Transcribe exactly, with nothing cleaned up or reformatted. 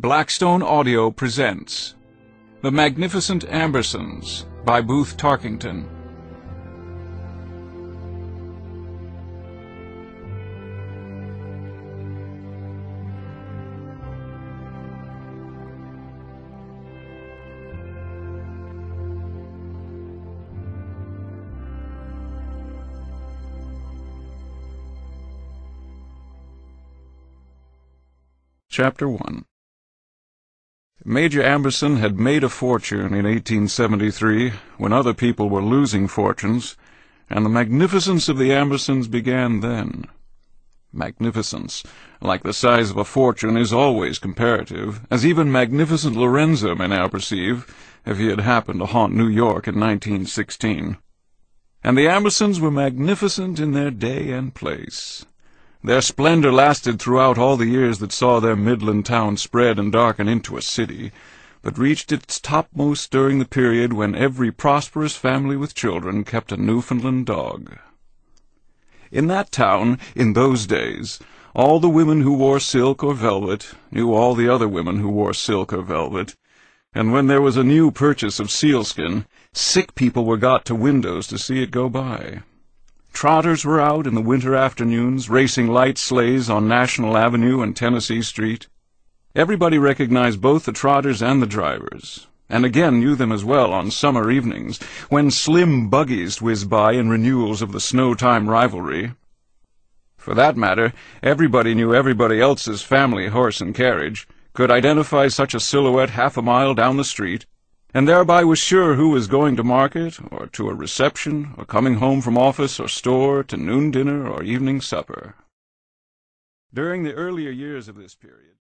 Blackstone Audio presents The Magnificent Ambersons by Booth Tarkington. Chapter one. Major Amberson had made a fortune in eighteen seventy-three, when other people were losing fortunes, and the magnificence of the Ambersons began then. Magnificence, like the size of a fortune, is always comparative, as even magnificent Lorenzo may now perceive, if he had happened to haunt New York in nineteen sixteen. And the Ambersons were magnificent in their day and place. Their splendor lasted throughout all the years that saw their Midland town spread and darken into a city, but reached its topmost during the period when every prosperous family with children kept a Newfoundland dog. In that town, in those days, all the women who wore silk or velvet knew all the other women who wore silk or velvet, and when there was a new purchase of sealskin, sick people were got to windows to see it go by. Trotters were out in the winter afternoons, racing light sleighs on National Avenue and Tennessee Street. Everybody recognized both the trotters and the drivers, and again knew them as well on summer evenings, when slim buggies whizzed by in renewals of the snow-time rivalry. For that matter, everybody knew everybody else's family horse and carriage, could identify such a silhouette half a mile down the street, and thereby was sure who was going to market, or to a reception, or coming home from office or store, to noon dinner or evening supper. During the earlier years of this period,